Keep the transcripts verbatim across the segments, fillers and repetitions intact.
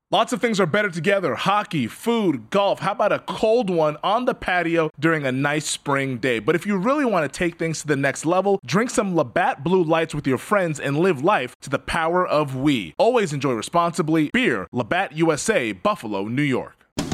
Lots of things are better together. Hockey, food, golf. How about a cold one on the patio during a nice spring day? But if you really want to take things to the next level, drink some Labatt Blue Lights with your friends and live life to the power of we. Always enjoy responsibly. Beer, Labatt U S A, Buffalo, New York.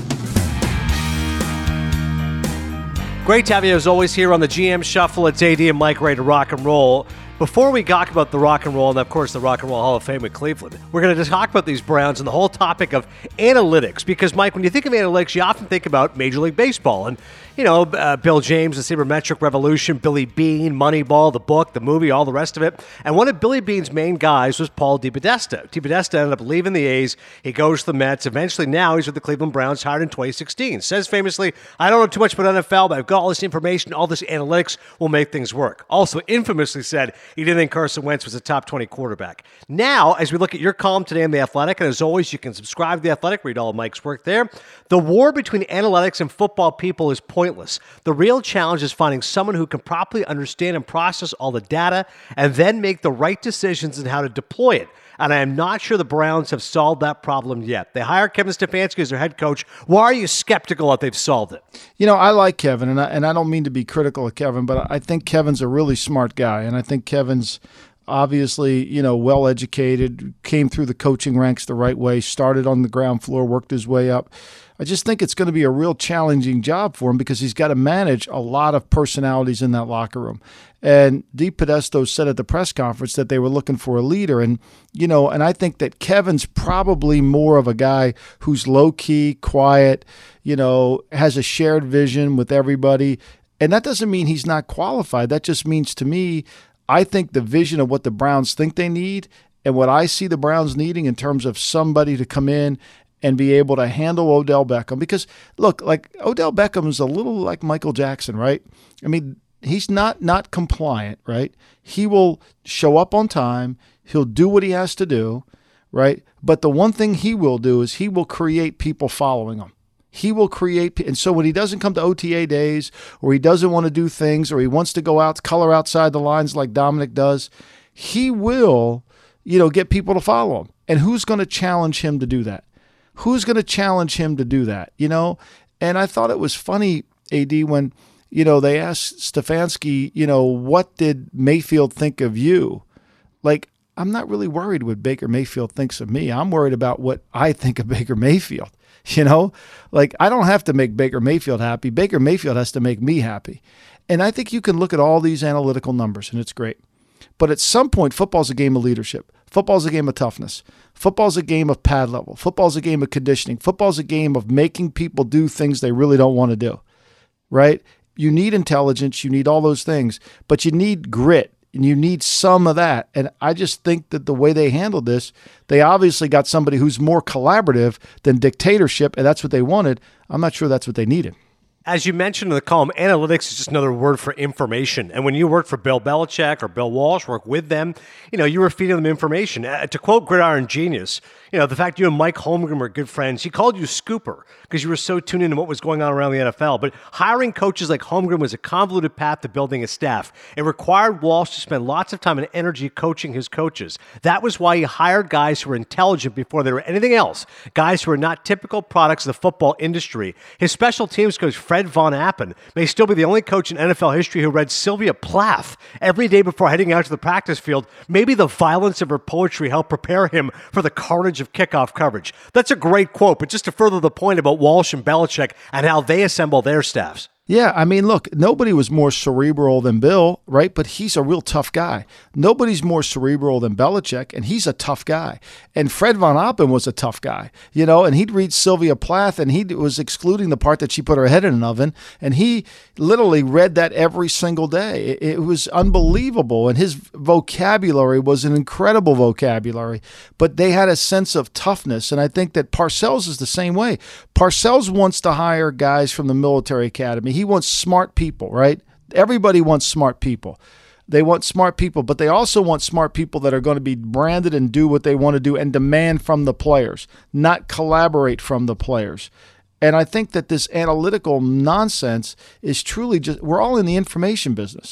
Great to have you as always here on the G M Shuffle. It's A D and Mike ready to rock and roll. Before we talk about the Rock and Roll and, of course, the Rock and Roll Hall of Fame with Cleveland, we're going to talk about these Browns and the whole topic of analytics. Because, Mike, when you think of analytics, you often think about Major League Baseball. And, you know, uh, Bill James, the Sabermetric Revolution, Billy Beane, Moneyball, the book, the movie, all the rest of it. And one of Billy Beane's main guys was Paul DePodesta. DePodesta ended up leaving the A's. He goes to the Mets. Eventually, now he's with the Cleveland Browns, hired in twenty sixteen. Says famously, I don't know too much about N F L, but I've got all this information, all this analytics will make things work. Also, infamously said he didn't think Carson Wentz was a top twenty quarterback. Now, as we look at your column today in The Athletic, and as always, you can subscribe to The Athletic, read all of Mike's work there. The war between analytics and football people is pointless. The real challenge is finding someone who can properly understand and process all the data and then make the right decisions in how to deploy it. And I am not sure the Browns have solved that problem yet. They hired Kevin Stefanski as their head coach. Why are you skeptical that they've solved it? You know, I like Kevin, and I, and I don't mean to be critical of Kevin, but I think Kevin's a really smart guy, and I think Kevin's obviously, you know, well-educated, came through the coaching ranks the right way, started on the ground floor, worked his way up. I just think it's going to be a real challenging job for him because he's got to manage a lot of personalities in that locker room. And DePodesta said at the press conference that they were looking for a leader. And, you know, and I think that Kevin's probably more of a guy who's low-key, quiet, you know, has a shared vision with everybody. And that doesn't mean he's not qualified. That just means to me, I think the vision of what the Browns think they need and what I see the Browns needing in terms of somebody to come in and be able to handle Odell Beckham. Because, look, like Odell Beckham is a little like Michael Jackson, right? I mean, he's not not compliant, right? He will show up on time. He'll do what he has to do, right? But the one thing he will do is he will create people following him. He will create, and so when he doesn't come to O T A days, or he doesn't want to do things, or he wants to go out, color outside the lines like Dominic does, he will, you know, get people to follow him. And who's going to challenge him to do that? Who's going to challenge him to do that? You know, and I thought it was funny, A D, when, you know, they asked Stefanski, you know, what did Mayfield think of you? Like, I'm not really worried what Baker Mayfield thinks of me. I'm worried about what I think of Baker Mayfield. You know, like I don't have to make Baker Mayfield happy. Baker Mayfield has to make me happy. And I think you can look at all these analytical numbers and it's great. But at some point, football's a game of leadership. Football's a game of toughness. Football's a game of pad level. Football's a game of conditioning. Football's a game of making people do things they really don't want to do, right? You need intelligence. You need all those things, but you need grit. And you need some of that. And I just think that the way they handled this, they obviously got somebody who's more collaborative than dictatorship, and that's what they wanted. I'm not sure that's what they needed. As you mentioned in the column, analytics is just another word for information. And when you work for Bill Belichick or Bill Walsh, work with them, you know, you were feeding them information. Uh, to quote Gridiron Genius, you know, the fact you and Mike Holmgren were good friends, he called you Scooper because you were so tuned into what was going on around the N F L. But hiring coaches like Holmgren was a convoluted path to building a staff. It required Walsh to spend lots of time and energy coaching his coaches. That was why he hired guys who were intelligent before they were anything else, guys who were not typical products of the football industry. His special teams coach, Fred Von Appen, may still be the only coach in N F L history who read Sylvia Plath every day before heading out to the practice field. Maybe the violence of her poetry helped prepare him for the carnage of kickoff coverage. That's a great quote, but just to further the point about Walsh and Belichick and how they assemble their staffs. Yeah, I mean, look, nobody was more cerebral than Bill, right? But he's a real tough guy. Nobody's more cerebral than Belichick, and he's a tough guy. And Fred Von Appen was a tough guy, you know, and he'd read Sylvia Plath, and he was excluding the part that she put her head in an oven, and he literally read that every single day. It, it was unbelievable, and his vocabulary was an incredible vocabulary, but they had a sense of toughness, and I think that Parcells is the same way. Parcells wants to hire guys from the military academy. He wants smart people, right? Everybody wants smart people. They want smart people, but they also want smart people that are going to be branded and do what they want to do and demand from the players, not collaborate from the players. And I think that this analytical nonsense is truly just, we're all in the information business.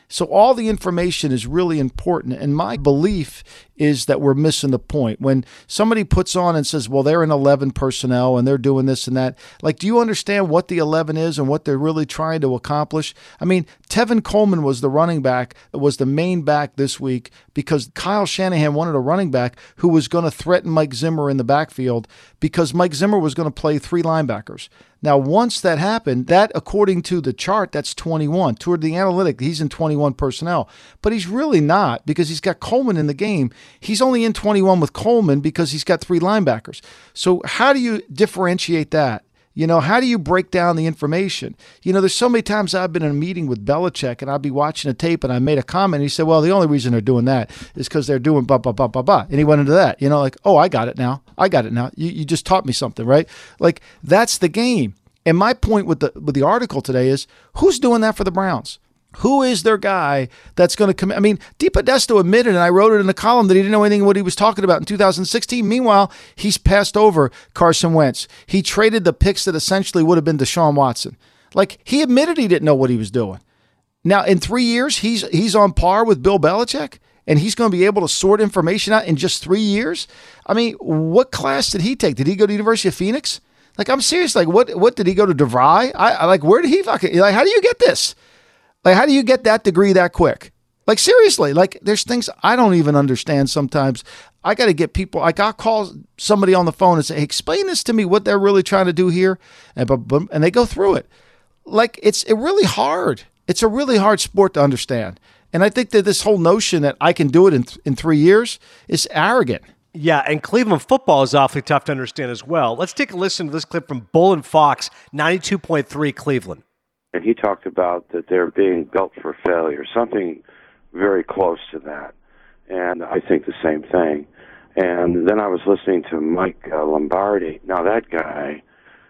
So all the information is really important. And my belief is that we're missing the point. When somebody puts on and says, well, they're in eleven personnel and they're doing this and that, like, do you understand what the eleven is and what they're really trying to accomplish? I mean, Tevin Coleman was the running back, was the main back this week because Kyle Shanahan wanted a running back who was going to threaten Mike Zimmer in the backfield because Mike Zimmer was going to play three linebackers. Now, once that happened, that, according to the chart, that's twenty-one. Toward the analytic, he's in twenty-one personnel. But he's really not because he's got Coleman in the game. He's only in twenty-one with Coleman because he's got three linebackers. So how do you differentiate that? You know, how do you break down the information? You know, there's so many times I've been in a meeting with Belichick and I'll be watching a tape and I made a comment and he said, well, the only reason they're doing that is because they're doing blah, blah, blah, blah, blah. And he went into that, you know, like, oh, I got it now. I got it now. You, you just taught me something, right? Like, that's the game. And my point with the with the article today is, who's doing that for the Browns? Who is their guy that's going to come? I mean, DePodesta admitted, and I wrote it in the column, that he didn't know anything what he was talking about in two thousand sixteen. Meanwhile, he's passed over Carson Wentz. He traded the picks that essentially would have been Deshaun Watson. Like, he admitted he didn't know what he was doing. Now, in three years, he's he's on par with Bill Belichick, and he's going to be able to sort information out in just three years? I mean, what class did he take? Did he go to the University of Phoenix? Like, I'm serious. Like, what what did he go to DeVry? I, I like, where did he fucking, like, how do you get this? Like, how do you get that degree that quick? Like, seriously, like, there's things I don't even understand sometimes. I got to get people, like, I'll call somebody on the phone and say, hey, explain this to me, what they're really trying to do here. And, and they go through it. Like, it's it really hard. It's a really hard sport to understand. And I think that this whole notion that I can do it in in three years is arrogant. Yeah, and Cleveland football is awfully tough to understand as well. Let's take a listen to this clip from Bull and Fox, ninety-two point three Cleveland. And he talked about that they're being built for failure, something very close to that. And I think the same thing. And then I was listening to Mike uh, Lombardi. Now, that guy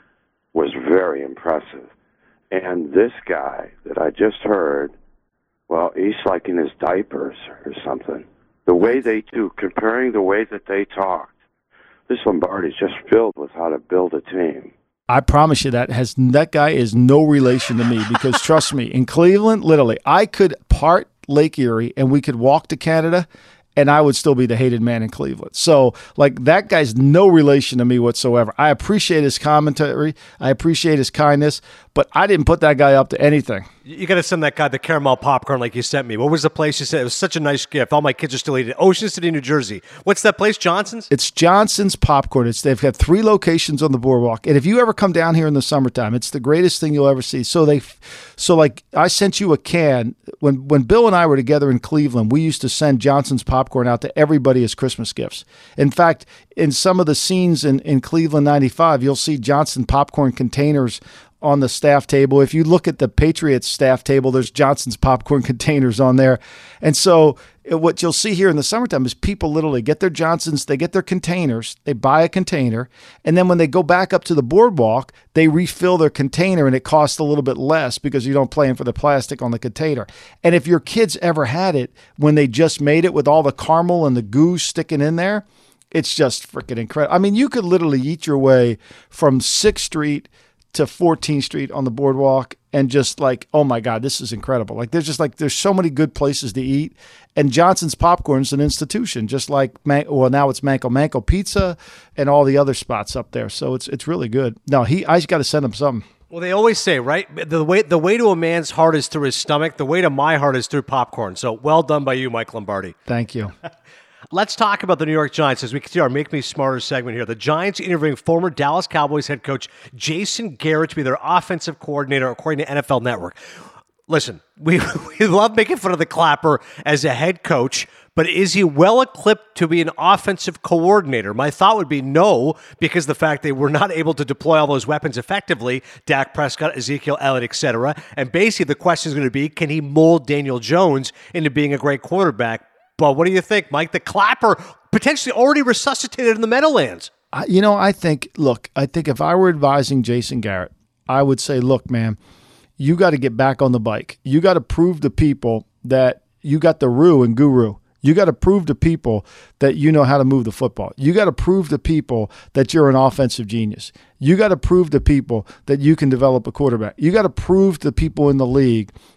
was very impressive. And this guy that I just heard, well, he's like in his diapers or something. The way they do, comparing the way that they talked, this Lombardi is just filled with how to build a team. I promise you that has that guy is no relation to me because trust me, in Cleveland, literally, I could part Lake Erie and we could walk to Canada and I would still be the hated man in Cleveland. So, like, that guy's no relation to me whatsoever. I appreciate his commentary. I appreciate his kindness, but I didn't put that guy up to anything. You got to send that guy the caramel popcorn like you sent me. What was the place you said? It was such a nice gift. All my kids are still eating it. Ocean City, New Jersey. What's that place, Johnson's? It's Johnson's Popcorn. It's They've got three locations on the boardwalk. And if you ever come down here in the summertime, it's the greatest thing you'll ever see. So, they, so like, I sent you a can. When, when Bill and I were together in Cleveland, we used to send Johnson's Popcorn out to everybody as Christmas gifts. In fact, in some of the scenes in, in Cleveland ninety-five, you'll see Johnson popcorn containers on the staff table. If you look at the Patriots staff table, there's Johnson's popcorn containers on there. And so what you'll see here in the summertime is people literally get their Johnsons, they get their containers, they buy a container, and then when they go back up to the boardwalk, they refill their container and it costs a little bit less because you don't pay for the plastic on the container. And if your kids ever had it when they just made it with all the caramel and the goo sticking in there, it's just freaking incredible. I mean, you could literally eat your way from sixth Street to fourteenth Street on the boardwalk and just like, oh my God, this is incredible. Like, there's just like, there's so many good places to eat. And Johnson's Popcorn's an institution, just like, well, now it's Manco Manco Pizza and all the other spots up there. So it's it's really good. No, he, I just got to send him something. Well, they always say, right, the way the way to a man's heart is through his stomach. The way to my heart is through popcorn. So well done by you, Mike Lombardi. Thank you. Let's talk about the New York Giants as we continue our Make Me Smarter segment here. The Giants interviewing former Dallas Cowboys head coach Jason Garrett to be their offensive coordinator, according to N F L Network. Listen, we, we love making fun of the Clapper as a head coach, but is he well equipped to be an offensive coordinator? My thought would be no, because the fact they were not able to deploy all those weapons effectively, Dak Prescott, Ezekiel Elliott, et cetera. And basically the question is going to be, can he mold Daniel Jones into being a great quarterback? But what do you think, Mike? The Clapper potentially already resuscitated in the Meadowlands. Uh, you know, I think, look, I think if I were advising Jason Garrett, I would say, look, man, you got to get back on the bike. You got to prove to people that you got the Roo and Guru. You got to prove to people that you know how to move the football. You got to prove to people that you're an offensive genius. You got to prove to people that you can develop a quarterback. You got to prove to people in the league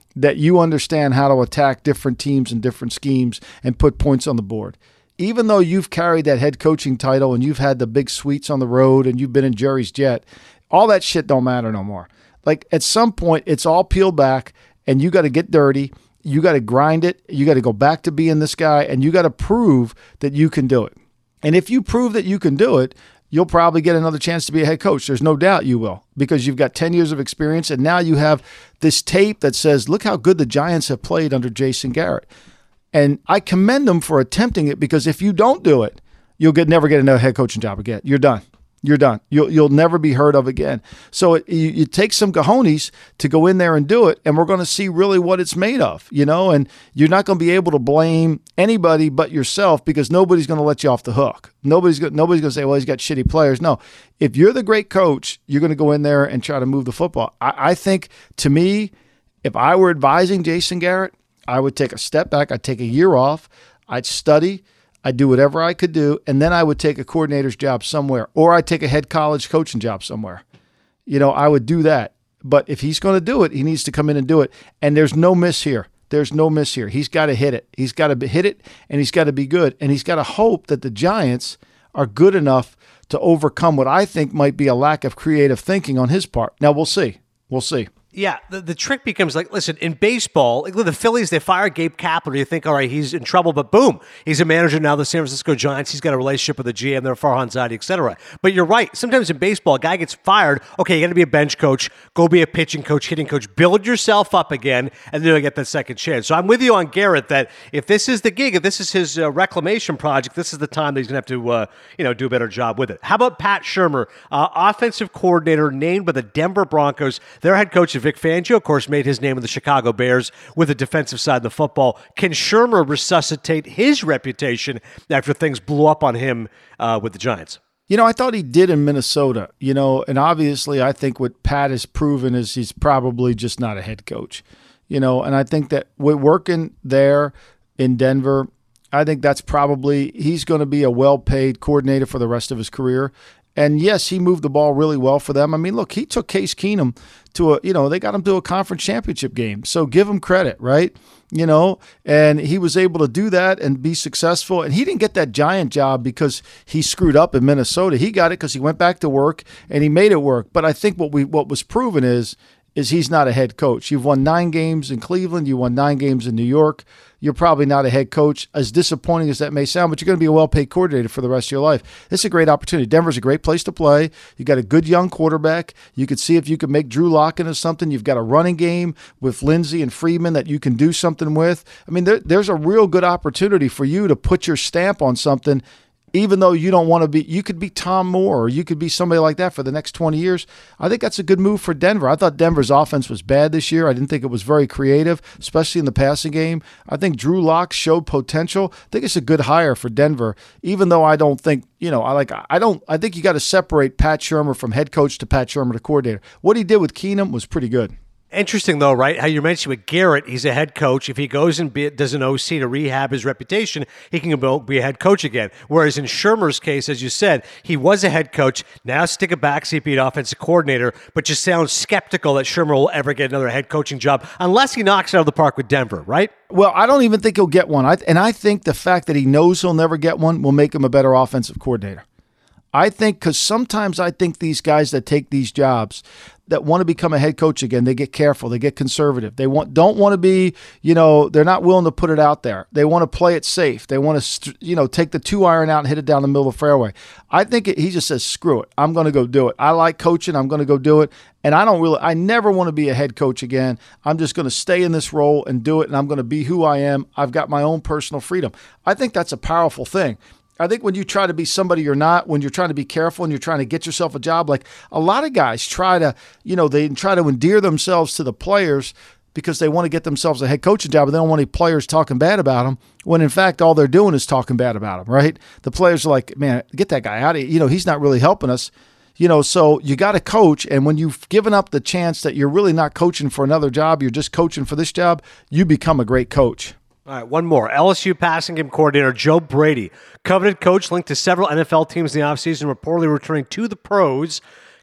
that you understand how to attack different teams and different schemes and put points on the board. Even though you've carried that head coaching title and you've had the big suites on the road and you've been in Jerry's jet, all that shit don't matter no more. Like at some point, it's all peeled back and you got to get dirty. You got to grind it. You got to go back to being this guy and you got to prove that you can do it. And if you prove that you can do it, you'll probably get another chance to be a head coach. There's no doubt you will, because you've got ten years of experience and now you have this tape that says, look how good the Giants have played under Jason Garrett. And I commend them for attempting it, because if you don't do it, you'll get never get another head coaching job again. You're done. You're done. You'll you'll never be heard of again. So it, you, you take some cojones to go in there and do it, and we're going to see really what it's made of, you know. And you're not going to be able to blame anybody but yourself, because nobody's going to let you off the hook. Nobody's going nobody's going to say, well, he's got shitty players. No, if you're the great coach, you're going to go in there and try to move the football. I, I think, to me, if I were advising Jason Garrett, I would take a step back. I'd take a year off. I'd study. I'd do whatever I could do, and then I would take a coordinator's job somewhere, or I'd take a head college coaching job somewhere. You know, I would do that. But if he's going to do it, he needs to come in and do it. And there's no miss here. There's no miss here. He's got to hit it. He's got to hit it, and he's got to be good. And he's got to hope that the Giants are good enough to overcome what I think might be a lack of creative thinking on his part. Now, we'll see. We'll see. Yeah, the, the trick becomes like, listen, in baseball, like the Phillies, they fire Gabe Kapler. You think, all right, he's in trouble, but boom, he's a manager now. The San Francisco Giants, he's got a relationship with the G M, they're Farhan Zaidi, et cetera. But you're right. Sometimes in baseball, a guy gets fired. Okay, you got to be a bench coach, go be a pitching coach, hitting coach, build yourself up again, and then you'll get that second chance. So I'm with you on Garrett that if this is the gig, if this is his uh, reclamation project, this is the time that he's going to have to, uh, you know, do a better job with it. How about Pat Shurmur, uh, offensive coordinator named by the Denver Broncos? Their head coach, Vic Fangio, of course, made his name with the Chicago Bears with the defensive side of the football. Can Shurmur resuscitate his reputation after things blew up on him uh, with the Giants? You know, I thought he did in Minnesota, you know, and obviously I think what Pat has proven is he's probably just not a head coach, you know, and I think that we're working there in Denver. I think that's probably, he's going to be a well-paid coordinator for the rest of his career. And yes, he moved the ball really well for them. I mean, look, he took Case Keenum to a, you know, they got him to a conference championship game. So give him credit, right? You know, and he was able to do that and be successful. And he didn't get that Giant job because he screwed up in Minnesota. He got it because he went back to work and he made it work. But I think what we what was proven is is he's not a head coach. You've won nine games in Cleveland. You won nine games in New York. You're probably not a head coach, as disappointing as that may sound, but you're going to be a well-paid coordinator for the rest of your life. This is a great opportunity. Denver's a great place to play. You got a good young quarterback. You could see if you could make Drew Lock into something. You've got a running game with Lindsey and Freeman that you can do something with. I mean, there, there's a real good opportunity for you to put your stamp on something. Even though you don't want to be, you could be Tom Moore or you could be somebody like that for the next twenty years. I think that's a good move for Denver. I thought Denver's offense was bad this year. I didn't think it was very creative, especially in the passing game. I think Drew Lock showed potential. I think it's a good hire for Denver, even though I don't think, you know, I like, I don't, I think you got to separate Pat Shurmur from head coach to Pat Shurmur to coordinator. What he did with Keenum was pretty good. Interesting, though, right? How you mentioned with Garrett, he's a head coach. If he goes and be, does an O C to rehab his reputation, he can be a head coach again. Whereas in Shurmur's case, as you said, he was a head coach. Now stick it back, see if he's an offensive coordinator, but you sound skeptical that Shurmur will ever get another head coaching job unless he knocks it out of the park with Denver, right? Well, I don't even think he'll get one. I, and I think the fact that he knows he'll never get one will make him a better offensive coordinator. I think because sometimes I think these guys that take these jobs that want to become a head coach again, they get careful, they get conservative. They want don't want to be, you know, they're not willing to put it out there. They want to play it safe. They want to, you know, take the two iron out and hit it down the middle of the fairway. I think it, he just says, screw it. I'm going to go do it. I like coaching. I'm going to go do it. And I don't really, I never want to be a head coach again. I'm just going to stay in this role and do it. And I'm going to be who I am. I've got my own personal freedom. I think that's a powerful thing. I think when you try to be somebody you're not, when you're trying to be careful and you're trying to get yourself a job, like a lot of guys try to, you know, they try to endear themselves to the players because they want to get themselves a head coaching job, but they don't want any players talking bad about them, when in fact all they're doing is talking bad about them, right? The players are like, man, get that guy out of here. You know, he's not really helping us. You know, so you got to coach, and when you've given up the chance that you're really not coaching for another job, you're just coaching for this job, you become a great coach. All right, one more. L S U passing game coordinator Joe Brady, coveted coach linked to several N F L teams in the offseason, reportedly returning to the pros.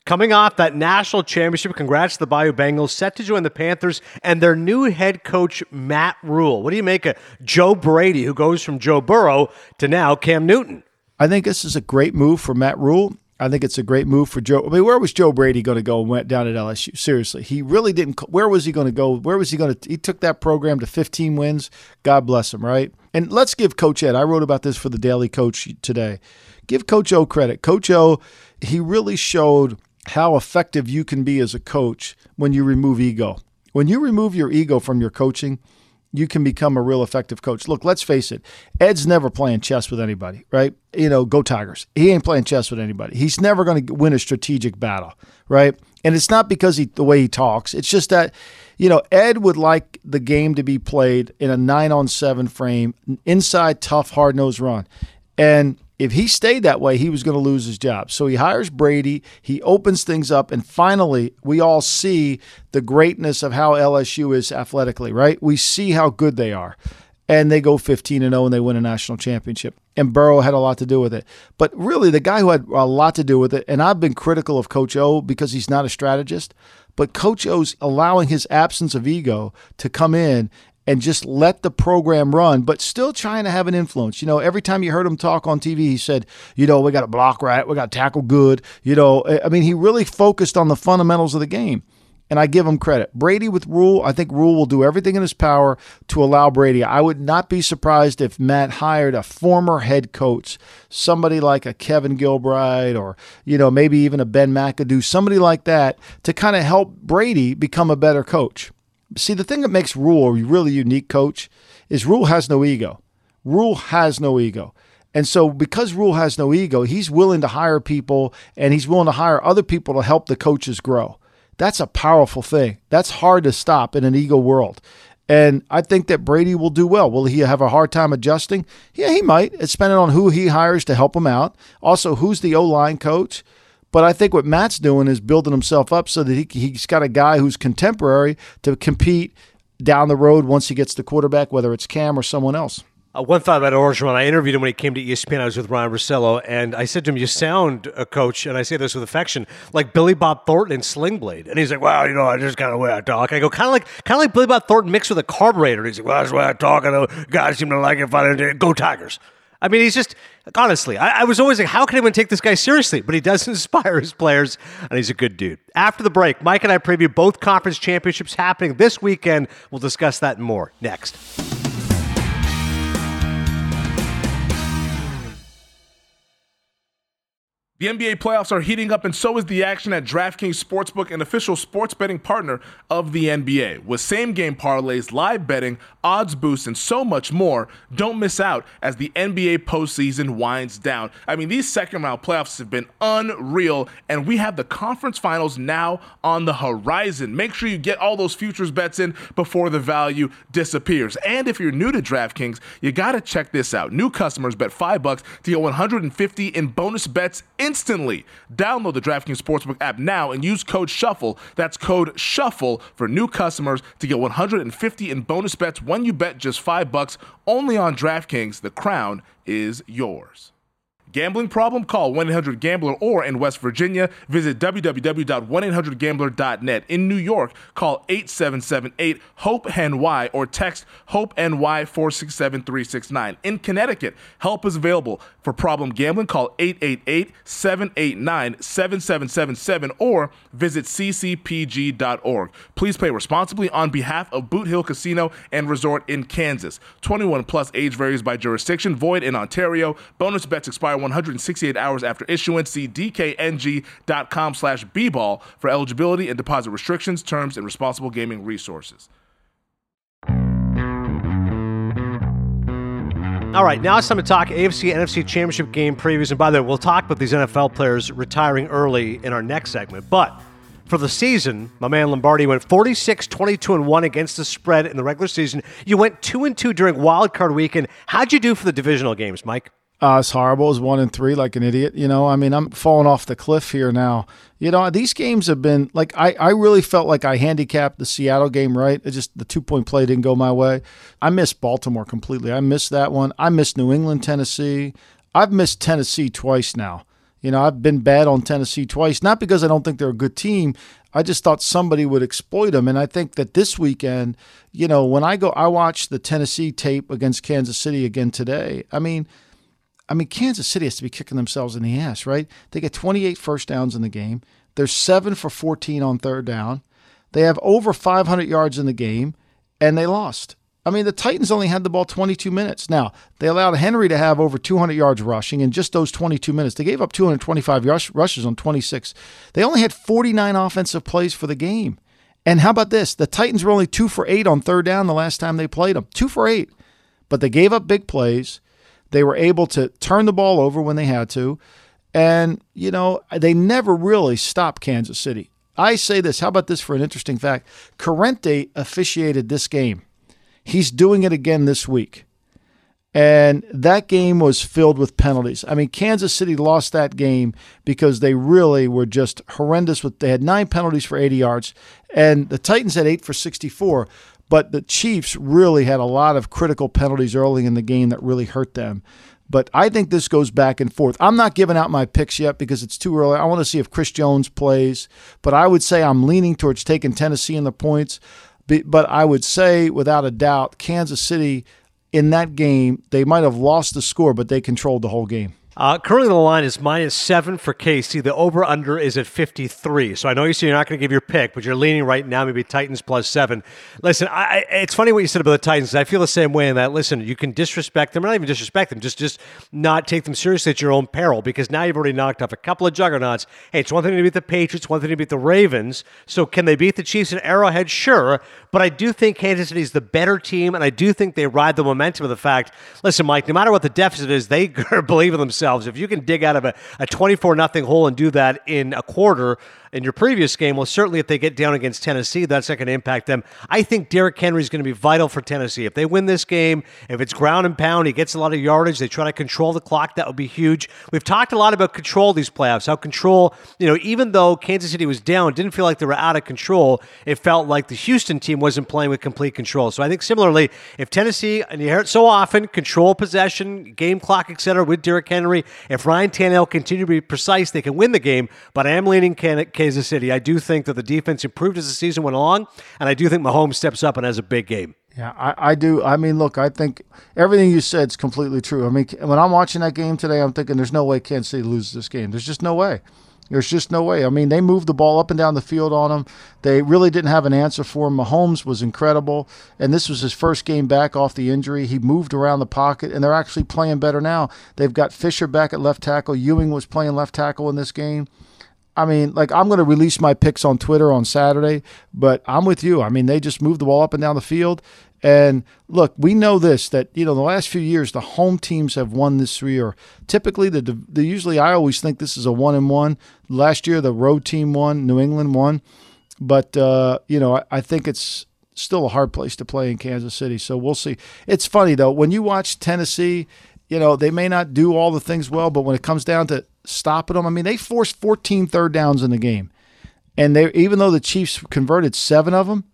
Coming off that national championship, congrats to the Bayou Bengals, set to join the Panthers and their new head coach, Matt Rule. What do you make of Joe Brady, who goes from Joe Burrow to now Cam Newton? I think this is a great move for Matt Rule. I think it's a great move for Joe. I mean, where was Joe Brady going to go and went down at L S U? Seriously, he really didn't. Where was he going to go? Where was he going to? He took that program to fifteen wins. God bless him, right? And let's give Coach Ed. I wrote about this for the Daily Coach today. Give Coach O credit. Coach O, he really showed how effective you can be as a coach when you remove ego. When you remove your ego from your coaching, you can become a real effective coach. Look, let's face it. Ed's never playing chess with anybody, right? You know, go Tigers. He ain't playing chess with anybody. He's never going to win a strategic battle, right? And it's not because he the way he talks. It's just that, you know, Ed would like the game to be played in a nine on seven frame, inside, tough, hard-nosed run. And if he stayed that way, he was going to lose his job. So he hires Brady, he opens things up, and finally we all see the greatness of how L S U is athletically, right? We see how good they are. And they go fifteen and oh and they win a national championship. And Burrow had a lot to do with it. But really, the guy who had a lot to do with it, and I've been critical of Coach O because he's not a strategist, but Coach O's allowing his absence of ego to come in and just let the program run, but still trying to have an influence. You know, every time you heard him talk on T V, he said, you know, we got to block right, we got to tackle good. You know, I mean, he really focused on the fundamentals of the game, and I give him credit. Brady with Rule, I think Rule will do everything in his power to allow Brady. I would not be surprised if Matt hired a former head coach, somebody like a Kevin Gilbride or, you know, maybe even a Ben McAdoo, somebody like that to kind of help Brady become a better coach. See, the thing that makes Rule a really unique coach is Rule has no ego. Rule has no ego. And so because Rule has no ego, he's willing to hire people and he's willing to hire other people to help the coaches grow. That's a powerful thing. That's hard to stop in an ego world. And I think that Brady will do well. Will he have a hard time adjusting? Yeah, he might. It's depending on who he hires to help him out. Also, who's the O-line coach? But I think what Matt's doing is building himself up so that he, he's got a guy who's contemporary to compete down the road once he gets the quarterback, whether it's Cam or someone else. Uh, one thought about Orgeron. I interviewed him when he came to E S P N. I was with Ryan Russillo, and I said to him, you sound, a coach, and I say this with affection, like Billy Bob Thornton in Sling Blade. And he's like, well, you know, I just kind of way I talk. I go, kind of like kind of like Billy Bob Thornton mixed with a carburetor. He's like, well, that's the way I talk. I know guys seem to like it if I didn't. Go Tigers. I mean, he's just, honestly, I, I was always like, how can anyone take this guy seriously? But he does inspire his players, and he's a good dude. After the break, Mike and I preview both conference championships happening this weekend. We'll discuss that and more next. The N B A playoffs are heating up, and so is the action at DraftKings Sportsbook, an official sports betting partner of the N B A. With same-game parlays, live betting, odds boosts, and so much more, don't miss out as the N B A postseason winds down. I mean, these second-round playoffs have been unreal, and we have the conference finals now on the horizon. Make sure you get all those futures bets in before the value disappears. And if you're new to DraftKings, you got to check this out. New customers bet five bucks to get one hundred fifty in bonus bets instantly. Download the DraftKings Sportsbook app now and use code SHUFFLE. That's code SHUFFLE for new customers to get one hundred fifty in bonus bets when you bet just five bucks only on DraftKings. The crown is yours. Gambling problem? Call one eight hundred gambler, or in West Virginia, visit w w w dot one eight hundred gambler dot net. In New York, call eight seven seven eight HOPE N Y or text HOPE-N-Y four six seven three six nine. In Connecticut, help is available. For problem gambling, call eight eight eight seven eight nine seven seven seven seven or visit c c p g dot org. Please play responsibly on behalf of Boot Hill Casino and Resort in Kansas. twenty-one plus, age varies by jurisdiction, void in Ontario. Bonus bets expire one hundred sixty-eight hours after issuance. See d k n g dot com slash b ball for eligibility and deposit restrictions, terms, and responsible gaming resources. All right, now it's time to talk A F C N F C Championship game previews. And by the way, we'll talk about these N F L players retiring early in our next segment. But for the season, my man Lombardi went forty-six, twenty-two, and one against the spread in the regular season. You went two and two during Wild Card Weekend. How'd you do for the divisional games, Mike? Uh, it's horrible. It's one and three like an idiot. You know, I mean, I'm falling off the cliff here now. You know, these games have been like, I, I really felt like I handicapped the Seattle game right. It just, the two-point play didn't go my way. I missed Baltimore completely. I missed that one. I missed New England, Tennessee. I've missed Tennessee twice now. You know, I've been bad on Tennessee twice, not because I don't think they're a good team. I just thought somebody would exploit them. And I think that this weekend, you know, when I go, I watched the Tennessee tape against Kansas City again today. I mean, I mean, Kansas City has to be kicking themselves in the ass, right? They get twenty-eight first downs in the game. They're seven for fourteen on third down. They have over five hundred yards in the game, and they lost. I mean, the Titans only had the ball twenty-two minutes. Now, they allowed Henry to have over two hundred yards rushing in just those twenty-two minutes. They gave up two hundred twenty-five rush, rushes on twenty-six. They only had forty-nine offensive plays for the game. And how about this? The Titans were only two for eight on third down the last time they played them. Two for eight. But they gave up big plays. They were able to turn the ball over when they had to. And, you know, they never really stopped Kansas City. I say this. How about this for an interesting fact? Corrente officiated this game. He's doing it again this week. And that game was filled with penalties. I mean, Kansas City lost that game because they really were just horrendous. With They had nine penalties for eighty yards, and the Titans had eight for sixty-four. But the Chiefs really had a lot of critical penalties early in the game that really hurt them. But I think this goes back and forth. I'm not giving out my picks yet because it's too early. I want to see if Chris Jones plays. But I would say I'm leaning towards taking Tennessee in the points. But I would say, without a doubt, Kansas City, in that game, they might have lost the score, but they controlled the whole game. Uh, currently, the line is minus seven for K C. The over-under is at fifty-three. So I know you say you're not going to give your pick, but you're leaning right now, maybe Titans plus seven. Listen, I, it's funny what you said about the Titans. I feel the same way in that, listen, you can disrespect them, or not even disrespect them, just, just not take them seriously at your own peril, because now you've already knocked off a couple of juggernauts. Hey, it's one thing to beat the Patriots, one thing to beat the Ravens. So can they beat the Chiefs at Arrowhead? Sure. But I do think Kansas City is the better team, and I do think they ride the momentum of the fact, listen, Mike, no matter what the deficit is, they believe in themselves. If you can dig out of a, a twenty-four nothing hole and do that in a quarter in your previous game, well, certainly if they get down against Tennessee, that's not going to impact them. I think Derrick Henry is going to be vital for Tennessee. If they win this game, if it's ground and pound, he gets a lot of yardage, they try to control the clock, that would be huge. We've talked a lot about control these playoffs, how control, you know, even though Kansas City was down, didn't feel like they were out of control, it felt like the Houston team wasn't playing with complete control. So I think similarly, if Tennessee, and you hear it so often, control possession, game clock, et cetera, with Derrick Henry, if Ryan Tannehill continue to be precise, they can win the game, but I am leaning Kansas City. I do think that the defense improved as the season went along, and I do think Mahomes steps up and has a big game. Yeah, I, I do. I mean, look, I think everything you said is completely true. I mean, when I'm watching that game today, I'm thinking there's no way Kansas City loses this game. There's just no way. There's just no way. I mean, they moved the ball up and down the field on him. They really didn't have an answer for him. Mahomes was incredible, and this was his first game back off the injury. He moved around the pocket, and they're actually playing better now. They've got Fisher back at left tackle. Ewing was playing left tackle in this game. I mean, like, I'm going to release my picks on Twitter on Saturday, but I'm with you. I mean, they just moved the ball up and down the field. And look, we know this, that, you know, the last few years, the home teams have won this year. Typically, the, the usually I always think this is a one and one. Last year, the road team won, New England won. But, uh, you know, I, I think it's still a hard place to play in Kansas City. So we'll see. It's funny, though, when you watch Tennessee, you know, they may not do all the things well, but when it comes down to stopping them, I mean, they forced fourteen third downs in the game. And they, even though the Chiefs converted seven of them,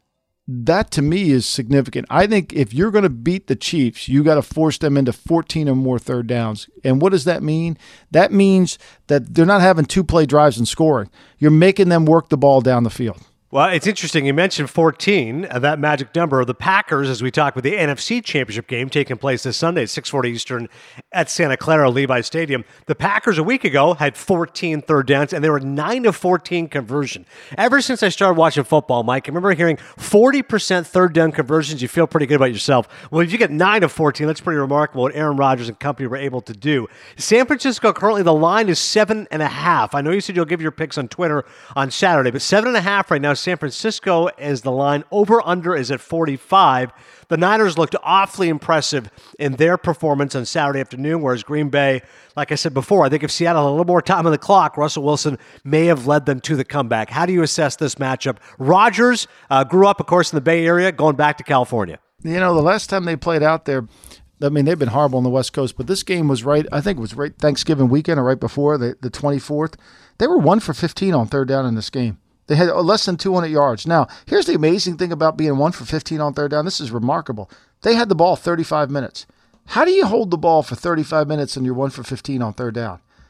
that to me is significant. I think if you're going to beat the Chiefs, you got to force them into fourteen or more third downs. And what does that mean? That means that they're not having two-play drives and scoring. You're making them work the ball down the field. Well, it's interesting. You mentioned fourteen, uh, that magic number. The Packers, as we talk with the N F C Championship game taking place this Sunday at six forty Eastern at Santa Clara Levi Stadium. The Packers a week ago had fourteen third downs, and they were nine of fourteen conversion. Ever since I started watching football, Mike, I remember hearing forty percent third down conversions. You feel pretty good about yourself. Well, if you get nine of fourteen, that's pretty remarkable what Aaron Rodgers and company were able to do. San Francisco, currently the line is seven and a half. I know you said you'll give your picks on Twitter on Saturday, but seven and a half right now. San Francisco is the line. Over-under is at forty-five. The Niners looked awfully impressive in their performance on Saturday afternoon, whereas Green Bay, like I said before, I think if Seattle had a little more time on the clock, Russell Wilson may have led them to the comeback. How do you assess this matchup? Rodgers uh, grew up, of course, in the Bay Area, going back to California. You know, the last time they played out there, I mean, they've been horrible on the West Coast, but this game was right, I think it was right Thanksgiving weekend or right before, the, the twenty-fourth. They were one for fifteen on third down in this game. They had less than two hundred yards. Now, here's the amazing thing about being one for fifteen on third down. This is remarkable. They had the ball thirty-five minutes. How do you hold the ball for thirty-five minutes and you're one for fifteen on third down?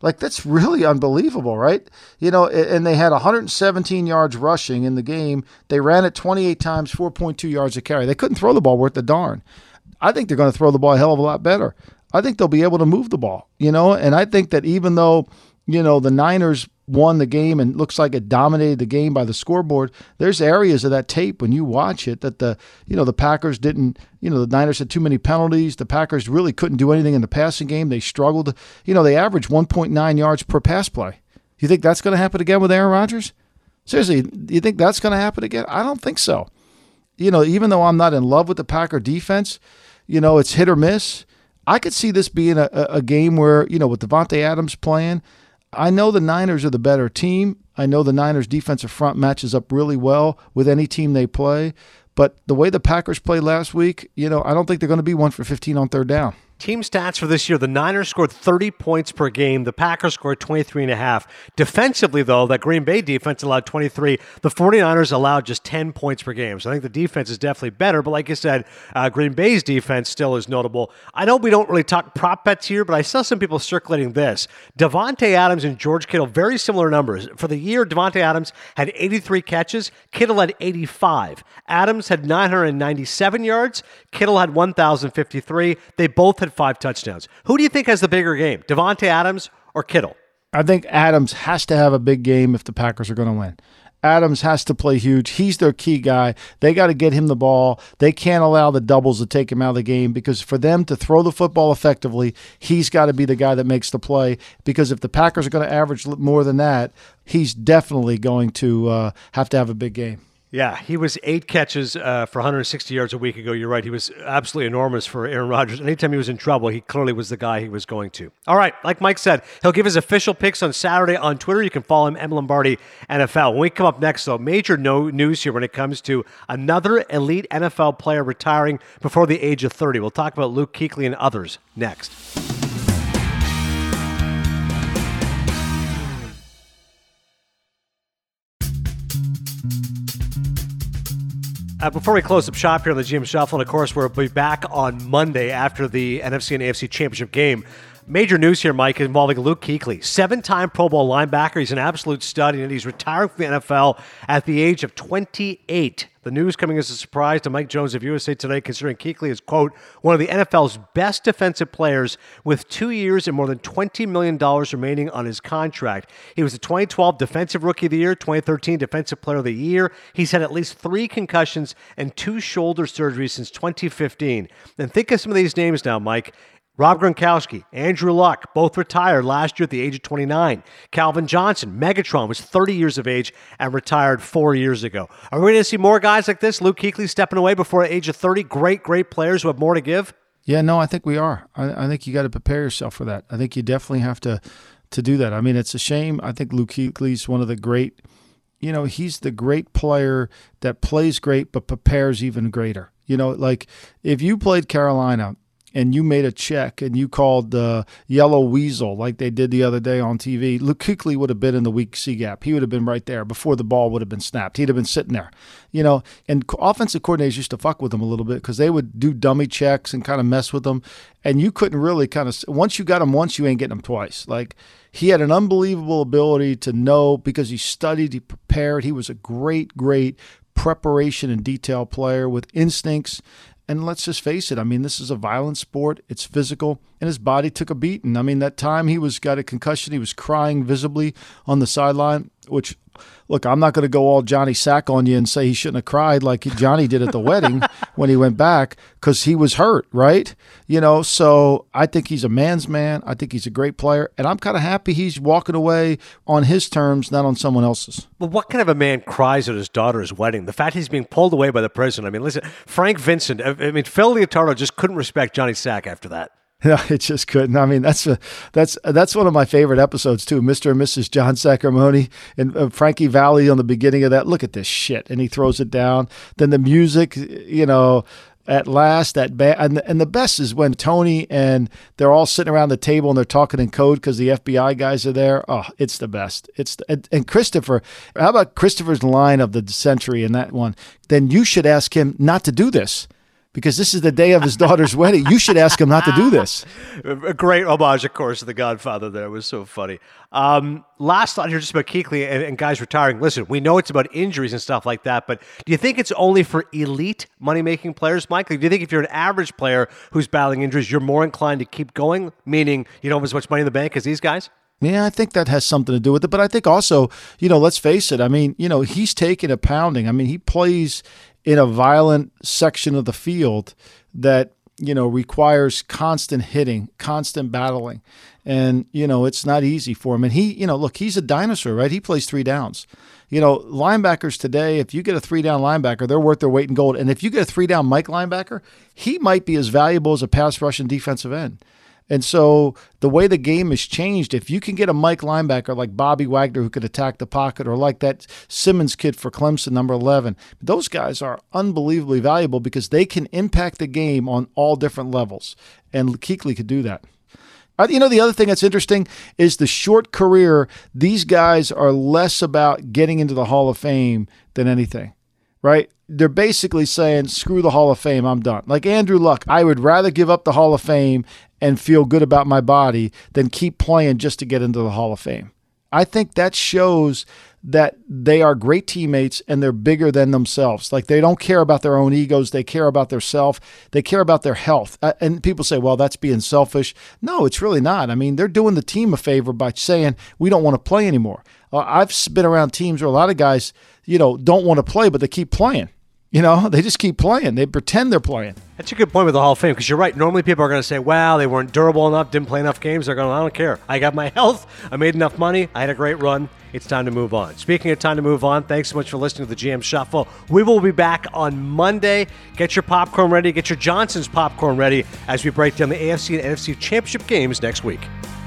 Like, that's really unbelievable, right? You know, and they had one hundred seventeen yards rushing in the game. They ran it twenty-eight times, four point two yards a carry. They couldn't throw the ball worth the darn. I think they're going to throw the ball a hell of a lot better. I think they'll be able to move the ball, you know, and I think that even though, you know, the Niners won the game and looks like it dominated the game by the scoreboard, there's areas of that tape when you watch it that the, you know, the Packers didn't, you know, the Niners had too many penalties. The Packers really couldn't do anything in the passing game. They struggled. You know, they averaged one point nine yards per pass play. You think that's going to happen again with Aaron Rodgers? Seriously, do you think that's going to happen again? I don't think so. You know, even though I'm not in love with the Packer defense, you know, it's hit or miss. I could see this being a, a game where, you know, with Davante Adams playing, I know the Niners are the better team. I know the Niners defensive front matches up really well with any team they play. But the way the Packers played last week, you know, I don't think they're going to be one for fifteen on third down. Team stats for this year, the Niners scored thirty points per game. The Packers scored twenty-three and a half. Defensively, though, that Green Bay defense allowed twenty-three. The 49ers allowed just ten points per game. So I think the defense is definitely better. But like you said, uh, Green Bay's defense still is notable. I know we don't really talk prop bets here, but I saw some people circulating this. Davante Adams and George Kittle, very similar numbers. For the year, Davante Adams had eighty-three catches. Kittle had eighty-five. Adams had nine hundred ninety-seven yards. Kittle had one thousand fifty-three. They both had five touchdowns. Who do you think has the bigger game, Davante Adams or Kittle? I think Adams has to have a big game if the Packers are going to win. Adams has to play huge. He's their key guy. They got to get him the ball. They can't allow the doubles to take him out of the game because for them to throw the football effectively, he's got to be the guy that makes the play because if the Packers are going to average more than that, he's definitely going to uh, have to have a big game. Yeah, he was eight catches uh, for one hundred sixty yards a week ago. You're right. He was absolutely enormous for Aaron Rodgers. Anytime he was in trouble, he clearly was the guy he was going to. All right, like Mike said, he'll give his official picks on Saturday on Twitter. You can follow him, M. Lombardi, N F L. When we come up next, though, major no news here when it comes to another elite N F L player retiring before the age of thirty. We'll talk about Luke Kuechly and others next. Uh, before we close up shop here on the G M Shuffle, and of course, we'll be back on Monday after the N F C and A F C Championship game. Major news here, Mike, involving Luke Kuechly, seven-time Pro Bowl linebacker. He's an absolute stud, and he's retiring from the N F L at the age of twenty-eight. The news coming as a surprise to Mike Jones of U S A Today, considering Kuechly is, quote, one of the N F L's best defensive players with two years and more than twenty million dollars remaining on his contract. He was the twenty twelve Defensive Rookie of the Year, twenty thirteen Defensive Player of the Year. He's had at least three concussions and two shoulder surgeries since twenty fifteen. And think of some of these names now, Mike. Rob Gronkowski, Andrew Luck, both retired last year at the age of twenty-nine. Calvin Johnson, Megatron, was thirty years of age and retired four years ago. Are we going to see more guys like this? Luke Kuechly stepping away before the age of thirty. Great, great players who have more to give? Yeah, no, I think we are. I, I think you got to prepare yourself for that. I think you definitely have to to do that. I mean, it's a shame. I think Luke Kuechly's one of the great, you know, he's the great player that plays great but prepares even greater. You know, like if you played Carolina and you made a check and you called the uh, Yellow Weasel like they did the other day on T V, Luke Kuechly would have been in the weak C gap. He would have been right there before the ball would have been snapped. He'd have been sitting there. You know, and offensive coordinators used to fuck with him a little bit because they would do dummy checks and kind of mess with them. And you couldn't really kind of – once you got him once, you ain't getting him twice. Like he had an unbelievable ability to know because he studied, he prepared. He was a great, great preparation and detail player with instincts. And let's just face it, I mean, this is a violent sport. It's physical, and his body took a beating. I mean, that time he was got a concussion, he was crying visibly on the sideline, which, look, I'm not going to go all Johnny Sack on you and say he shouldn't have cried like Johnny did at the wedding when he went back because he was hurt, right? You know, so I think he's a man's man. I think he's a great player, and I'm kind of happy he's walking away on his terms, not on someone else's. Well, what kind of a man cries at his daughter's wedding? The fact he's being pulled away by the president. I mean, listen, Frank Vincent, I mean, Phil Leotardo just couldn't respect Johnny Sack after that. No, it just couldn't. I mean, that's a, that's that's one of my favorite episodes too. Mister and Missus John Sacramone and uh, Frankie Valli on the beginning of that. Look at this shit, and he throws it down. Then the music, you know, at last that ba- and and the best is when Tony and they're all sitting around the table and they're talking in code because the F B I guys are there. Oh, it's the best. It's the, and, and Christopher. How about Christopher's line of the century in that one? Then you should ask him not to do this. because this is the day of his daughter's wedding. You should ask him not to do this. A great homage, of course, to The Godfather there. It was so funny. Um, last thought here just about Kuechly and, and guys retiring. Listen, we know it's about injuries and stuff like that, but do you think it's only for elite money-making players, Mike? Like, do you think if you're an average player who's battling injuries, you're more inclined to keep going, meaning you don't have as much money in the bank as these guys? Yeah, I think that has something to do with it. But I think also, you know, let's face it. I mean, you know, he's taking a pounding. I mean, he plays in a violent section of the field that, you know, requires constant hitting, constant battling. And, you know, it's not easy for him. And he, you know, look, he's a dinosaur, right? He plays three downs. You know, linebackers today, if you get a three-down linebacker, they're worth their weight in gold. And if you get a three-down Mike linebacker, he might be as valuable as a pass rush and defensive end. And so the way the game has changed, if you can get a Mike linebacker like Bobby Wagner who could attack the pocket, or like that Simmons kid for Clemson, number eleven, those guys are unbelievably valuable because they can impact the game on all different levels. And Kuechly could do that. You know, the other thing that's interesting is the short career. These guys are less about getting into the Hall of Fame than anything, right? They're basically saying, screw the Hall of Fame, I'm done. Like Andrew Luck, I would rather give up the Hall of Fame and feel good about my body than keep playing just to get into the Hall of Fame. I think that shows that they are great teammates and they're bigger than themselves. Like, they don't care about their own egos. They care about their self. They care about their health. Uh, and people say, well, that's being selfish. No, it's really not. I mean, they're doing the team a favor by saying, we don't want to play anymore. Uh, I've been around teams where a lot of guys, you know, don't want to play, but they keep playing. You know, they just keep playing. They pretend they're playing. That's a good point with the Hall of Fame, because you're right. Normally people are going to say, wow, they weren't durable enough, didn't play enough games. They're going, I don't care. I got my health. I made enough money. I had a great run. It's time to move on. Speaking of time to move on, thanks so much for listening to the G M Shuffle. We will be back on Monday. Get your popcorn ready. Get your Johnson's popcorn ready as we break down the A F C and N F C championship games next week.